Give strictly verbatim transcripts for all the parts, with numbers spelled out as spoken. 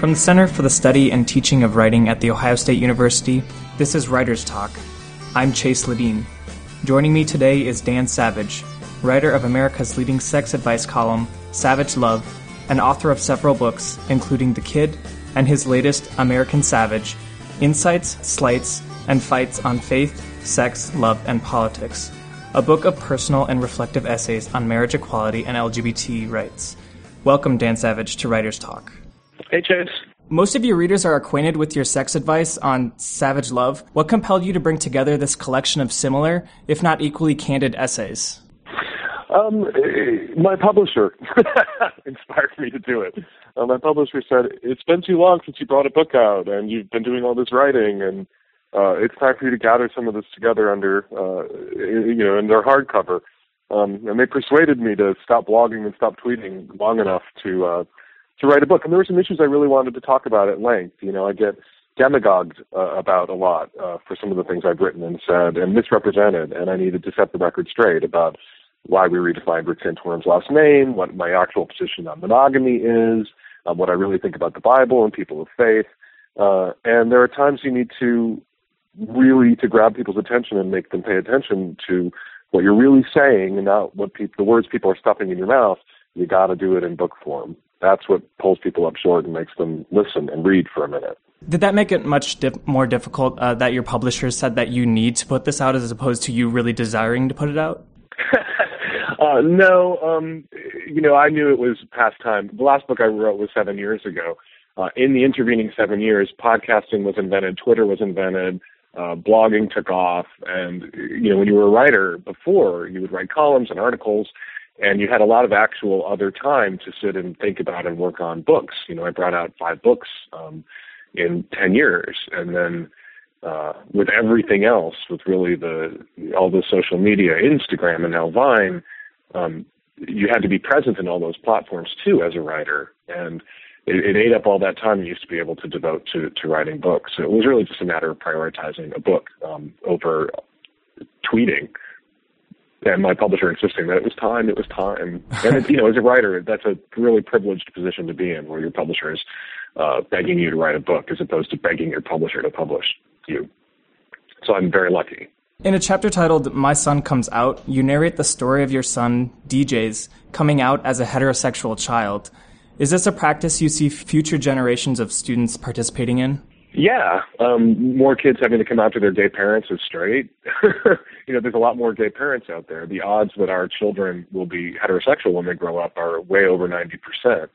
From the Center for the Study and Teaching of Writing at The Ohio State University, this is Writer's Talk. I'm Chase Ledeen. Joining me today is Dan Savage, writer of America's leading sex advice column, Savage Love, and author of several books, including The Kid and his latest, American Savage, Insights, Slights, and Fights on Faith, Sex, Love, and Politics, a book of personal and reflective essays on marriage equality and L G B T rights. Welcome, Dan Savage, to Writer's Talk. Hey, Chase. Most of your readers are acquainted with your sex advice on Savage Love. What compelled you to bring together this collection of similar, if not equally candid essays? Um, my publisher inspired me to do it. Uh, my publisher said, it's been too long since you brought a book out, and you've been doing all this writing, and uh, it's time for you to gather some of this together under, uh, you know, in their hardcover. Um, and they persuaded me to stop blogging and stop tweeting long enough to uh, to write a book. And there were some issues I really wanted to talk about at length. You know, I get demagogued uh, about a lot uh, for some of the things I've written and said and misrepresented, and I needed to set the record straight about why we redefined Rick Santorum's last name, what my actual position on monogamy is, um, what I really think about the Bible and people of faith. Uh, and there are times you need to really to grab people's attention and make them pay attention to what you're really saying and not what pe- the words people are stuffing in your mouth. You got to do it in book form. That's what pulls people up short and makes them listen and read for a minute. Did that make it much dif- more difficult uh, that your publisher said that you need to put this out as opposed to you really desiring to put it out? uh, no, um, you know, I knew it was past time. The last book I wrote was seven years ago. Uh, in the intervening seven years, podcasting was invented, Twitter was invented, uh, blogging took off, and, you know, when you were a writer before, you would write columns and articles, and you had a lot of actual other time to sit and think about and work on books. You know, I brought out five books um, in ten years. And then uh, with everything else, with really the all the social media, Instagram and now Vine, um, you had to be present in all those platforms too as a writer. And it, it ate up all that time you used to be able to devote to, to writing books. So it was really just a matter of prioritizing a book um, over tweeting. And my publisher insisting that it was time, it was time. And, it, you know, as a writer, that's a really privileged position to be in, where your publisher is uh, begging you to write a book as opposed to begging your publisher to publish you. So I'm very lucky. In a chapter titled My Son Comes Out, you narrate the story of your son, D J's, coming out as a heterosexual child. Is this a practice you see future generations of students participating in? Yeah, um, more kids having to come out to their gay parents as straight. You know, there's a lot more gay parents out there. The odds that our children will be heterosexual when they grow up are way over ninety percent.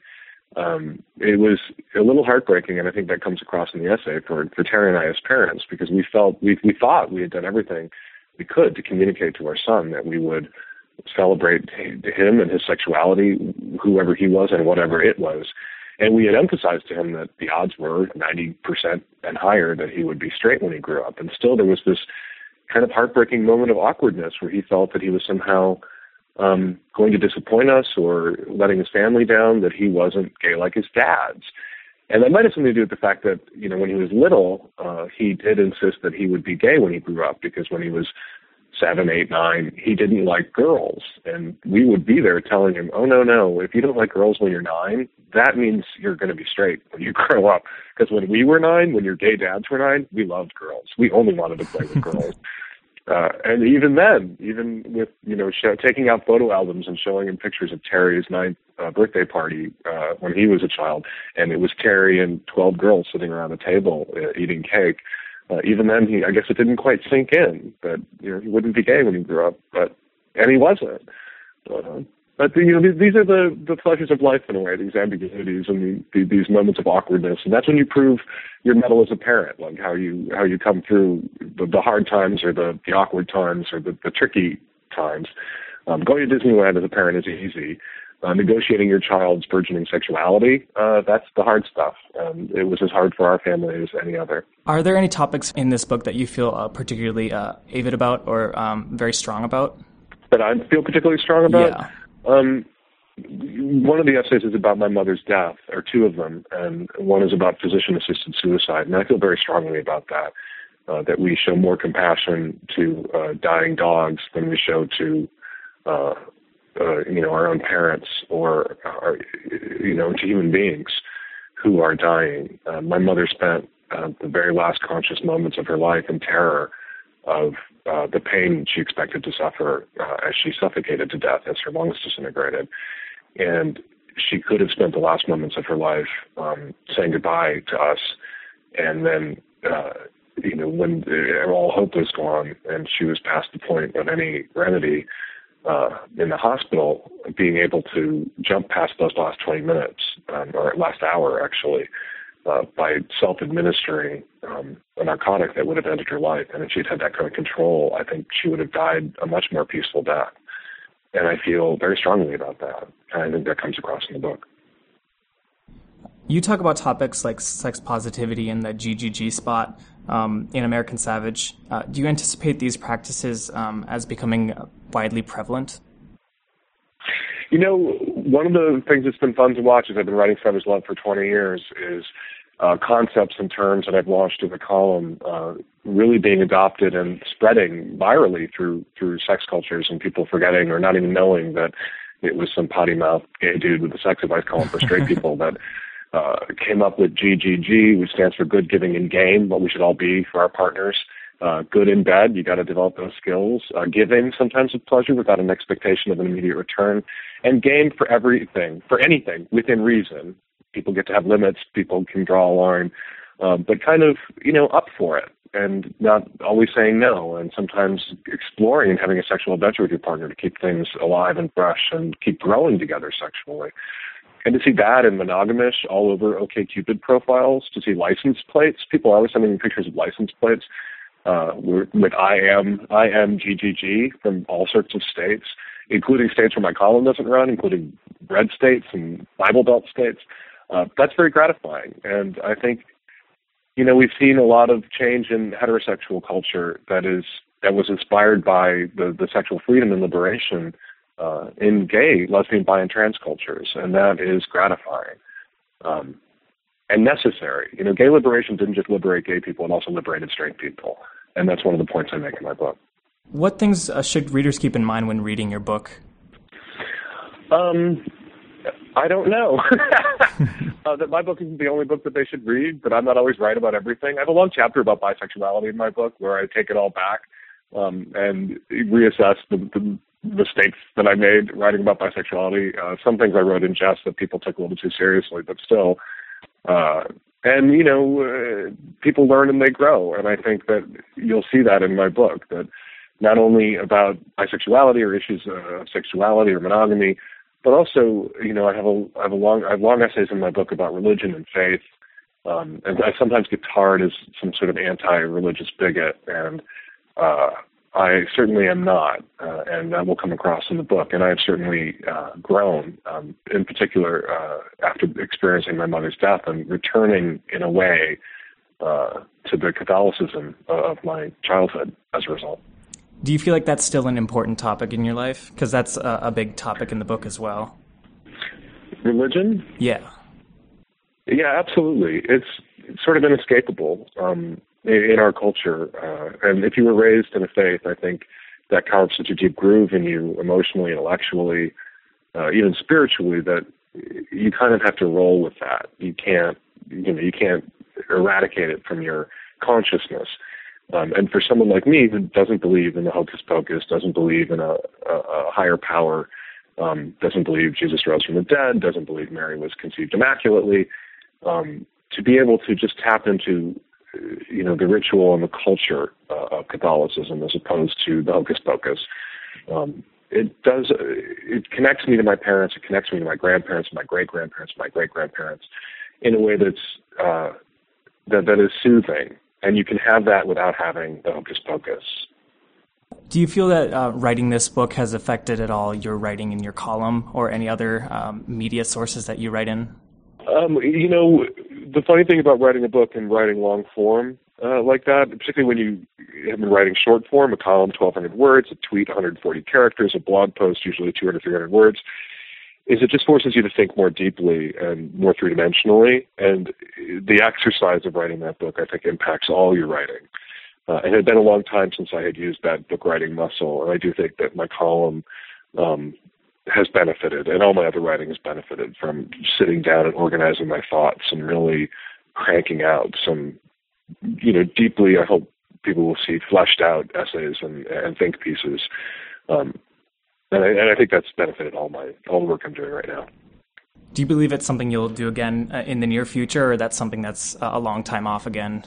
Um, it was a little heartbreaking, and I think that comes across in the essay for, for Terry and I as parents, because we felt, we, we thought we had done everything we could to communicate to our son that we would celebrate him and his sexuality, whoever he was and whatever it was. And we had emphasized to him that the odds were ninety percent and higher that he would be straight when he grew up. And still there was this kind of heartbreaking moment of awkwardness where he felt that he was somehow um, going to disappoint us or letting his family down, that he wasn't gay like his dad's. And that might have something to do with the fact that, you know, when he was little, uh, he did insist that he would be gay when he grew up, because when he was seven, eight, nine, he didn't like girls. And we would be there telling him, oh, no, no, if you don't like girls when you're nine, that means you're going to be straight when you grow up. Because when we were nine, when your gay dads were nine, we loved girls. We only wanted to play with girls. Uh, and even then, even with, you know, show, taking out photo albums and showing him pictures of Terry's ninth uh, birthday party uh, when he was a child, and it was Terry and twelve girls sitting around a table uh, eating cake, Uh, even then, he, I guess it didn't quite sink in that, you know, he wouldn't be gay when he grew up, but and he wasn't. But, uh, but you know, these, these are the, the pleasures of life in a way, these ambiguities and the, the, these moments of awkwardness, and that's when you prove your mettle as a parent, like how you how you come through the, the hard times or the, the awkward times or the, the tricky times. Um, going to Disneyland as a parent is easy. Uh, negotiating your child's burgeoning sexuality, uh, that's the hard stuff. Um, it was as hard for our family as any other. Are there any topics in this book that you feel uh, particularly uh, avid about or um, very strong about? That I feel particularly strong about? Yeah. Um, one of the essays is about my mother's death, or two of them, and one is about physician-assisted suicide, and I feel very strongly about that, uh, that we show more compassion to uh, dying dogs than we show to uh Uh, you know, our own parents or, our, you know, to human beings who are dying. Uh, my mother spent uh, the very last conscious moments of her life in terror of uh, the pain she expected to suffer uh, as she suffocated to death as her lungs disintegrated. And she could have spent the last moments of her life um, saying goodbye to us. And then, uh, you know, when all hope was gone and she was past the point of any remedy uh, in the hospital, being able to jump past those last twenty minutes, um, or last hour actually, uh, by self-administering um, a narcotic that would have ended her life. And if she'd had that kind of control, I think she would have died a much more peaceful death. And I feel very strongly about that. And I think that comes across in the book. You talk about topics like sex positivity and the G G G spot um, in American Savage. Uh, do you anticipate these practices um, as becoming widely prevalent? You know, one of the things that's been fun to watch as I've been writing Savage Love for twenty years is uh, concepts and terms that I've launched in the column uh, really being adopted and spreading virally through through sex cultures, and people forgetting or not even knowing that it was some potty-mouthed gay dude with a sex advice column for straight people that uh, came up with G G G, which stands for good, giving, and game, what we should all be for our partners. Uh, good in bed, you got to develop those skills. Uh, giving, sometimes with pleasure, without an expectation of an immediate return. And game for everything, for anything, within reason. People get to have limits, people can draw a line, uh, but kind of, you know, up for it and not always saying no, and sometimes exploring and having a sexual adventure with your partner to keep things alive and fresh and keep growing together sexually. And to see that in monogamish all over OkCupid profiles, to see license plates. People are always sending me pictures of license plates uh, with I am, I am G G G from all sorts of states, including states where my column doesn't run, including red states and Bible Belt states. Uh, that's very gratifying. And I think, you know, we've seen a lot of change in heterosexual culture that is that was inspired by the, the sexual freedom and liberation uh, in gay, lesbian, bi, and trans cultures, and that is gratifying um, and necessary. You know, gay liberation didn't just liberate gay people; it also liberated straight people, and that's one of the points I make in my book. What things uh, should readers keep in mind when reading your book? Um, I don't know. uh, that my book isn't the only book that they should read, but I'm not always right about everything. I have a long chapter about bisexuality in my book where I take it all back um, and reassess the, the mistakes that I made writing about bisexuality. Uh, some things I wrote in jest that people took a little too seriously, but still. Uh, and, you know, uh, people learn and they grow. And I think that you'll see that in my book, that not only about bisexuality or issues of sexuality or monogamy, but also, you know, I have a I have a long I have long essays in my book about religion and faith, um, and I sometimes get tarred as some sort of anti-religious bigot, and uh, I certainly am not, uh, and that will come across in the book. And I have certainly uh, grown, um, in particular uh, after experiencing my mother's death and returning in a way uh, to the Catholicism of my childhood as a result. Do you feel like that's still an important topic in your life? Because that's a, a big topic in the book as well. Religion? Yeah. Yeah, absolutely. It's, it's sort of inescapable um, in, in our culture. Uh, and if you were raised in a faith, I think that carves such a deep groove in you emotionally, intellectually, uh, even spiritually, that you kind of have to roll with that. You can't, you know, you can't eradicate it from your consciousness. Um, and for someone like me who doesn't believe in the hocus pocus, doesn't believe in a, a, a higher power, um, doesn't believe Jesus rose from the dead, doesn't believe Mary was conceived immaculately, um, to be able to just tap into, you know, the ritual and the culture uh, of Catholicism as opposed to the hocus pocus, um, it does. It connects me to my parents. It connects me to my grandparents, my great grandparents, my great grandparents, in a way that's uh, that that is soothing. And you can have that without having the hocus pocus. Do you feel that uh, writing this book has affected at all your writing in your column or any other um, media sources that you write in? Um, you know, the funny thing about writing a book and writing long form uh, like that, particularly when you have been writing short form, a column, twelve hundred words, a tweet, one hundred forty characters, a blog post, usually two hundred, three hundred words, is it just forces you to think more deeply and more three-dimensionally. And the exercise of writing that book, I think, impacts all your writing. Uh, and it had been a long time since I had used that book writing muscle. And I do think that my column um, has benefited, and all my other writing has benefited from sitting down and organizing my thoughts and really cranking out some, you know, deeply, I hope people will see, fleshed out essays and, and think pieces. Um, and, I, and I think that's benefited all my all the work I'm doing right now. Do you believe it's something you'll do again uh, in the near future, or that's something that's uh, a long time off again?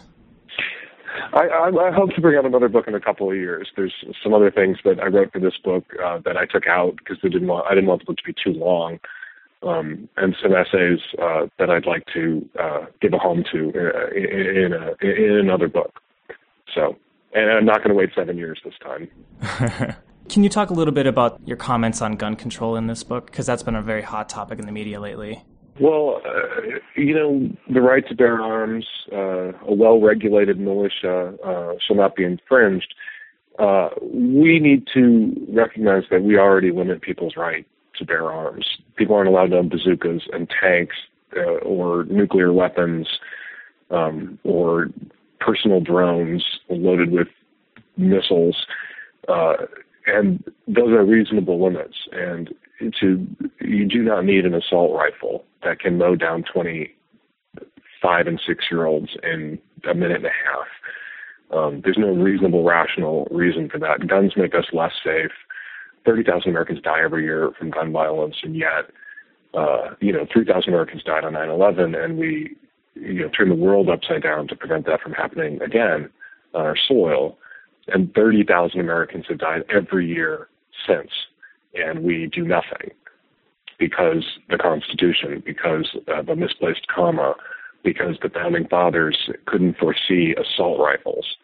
I, I, I hope to bring out another book in a couple of years. There's some other things that I wrote for this book uh, that I took out because I didn't want I didn't want the book to be too long, um, and some essays uh, that I'd like to uh, give a home to uh, in, in, a, in another book. So, and I'm not going to wait seven years this time. Can you talk a little bit about your comments on gun control in this book? Because that's been a very hot topic in the media lately. Well, uh, you know, the right to bear arms, uh, a well-regulated militia uh, shall not be infringed. Uh, we need to recognize that we already limit people's right to bear arms. People aren't allowed to own bazookas and tanks uh, or nuclear weapons um, or personal drones loaded with missiles. Uh, and those are reasonable limits. And to you do not need an assault rifle that can mow down twenty-five and six-year-olds in a minute and a half. Um, there's no reasonable, rational reason for that. Guns make us less safe. thirty thousand Americans die every year from gun violence, and yet, uh, you know, three thousand Americans died on nine eleven, and we, you know, turned the world upside down to prevent that from happening again on our soil. And thirty thousand Americans have died every year since, and we do nothing because the Constitution, because uh, the misplaced comma, because the Founding Fathers couldn't foresee assault rifles.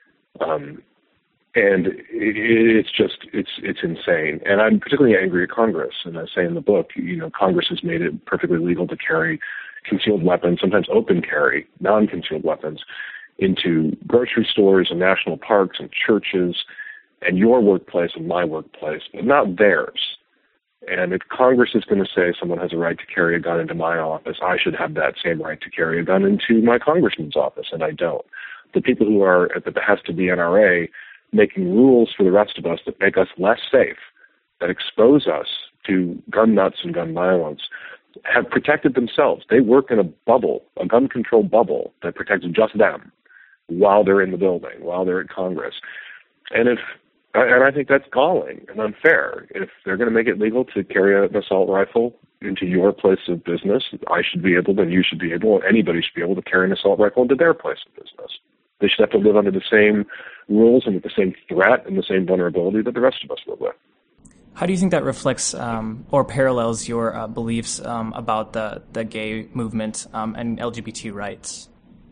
Um, and it, it's just, it's it's insane. And I'm particularly angry at Congress. And I say in the book, you know, Congress has made it perfectly legal to carry concealed weapons, sometimes open carry, non-concealed weapons, into grocery stores and national parks and churches and your workplace and my workplace, but not theirs. And if Congress is going to say someone has a right to carry a gun into my office, I should have that same right to carry a gun into my congressman's office, and I don't. The people who are at the behest of the N R A making rules for the rest of us that make us less safe, that expose us to gun nuts and gun violence, have protected themselves. They work in a bubble, a gun control bubble that protects just them while they're in the building, while they're at Congress. And if and I think that's galling and unfair. If they're going to make it legal to carry an assault rifle into your place of business, I should be able, then you should be able, and anybody should be able to carry an assault rifle into their place of business. They should have to live under the same rules and with the same threat and the same vulnerability that the rest of us live with. How do you think that reflects um, or parallels your uh, beliefs um, about the, the gay movement um, and L G B T rights?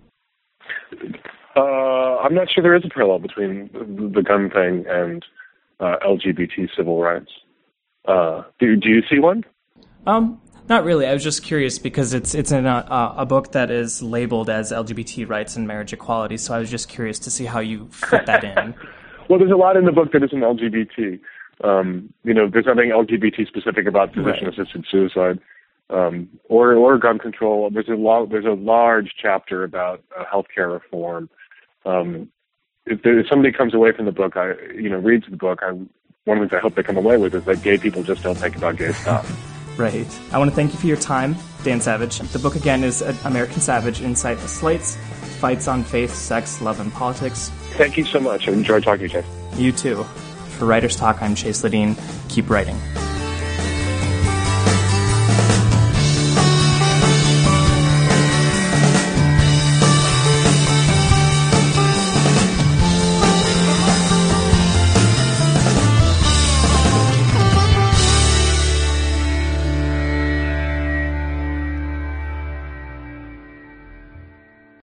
Uh, I'm not sure there is a parallel between the, the gun thing and uh, L G B T civil rights. Uh, do, do you see one? Um, not really. I was just curious because it's it's in a, a book that is labeled as L G B T rights and marriage equality, so I was just curious to see how you fit that in. Well, there's a lot in the book that isn't L G B T. Um, you know, there's nothing L G B T specific about physician-assisted suicide. Um, or, or gun control. There's a lo- there's a large chapter about uh, healthcare reform. Um, if, there, if somebody comes away from the book, I you know reads the book, I, one of the things I hope they come away with is that gay people just don't think about gay stuff. Right. I want to thank you for your time, Dan Savage. The book again is American Savage: Insight Slates, Fights on Faith, Sex, Love, and Politics. Thank you so much. I enjoyed talking to you, Chase. You too. For Writer's Talk, I'm Chase Ledeen. Keep writing.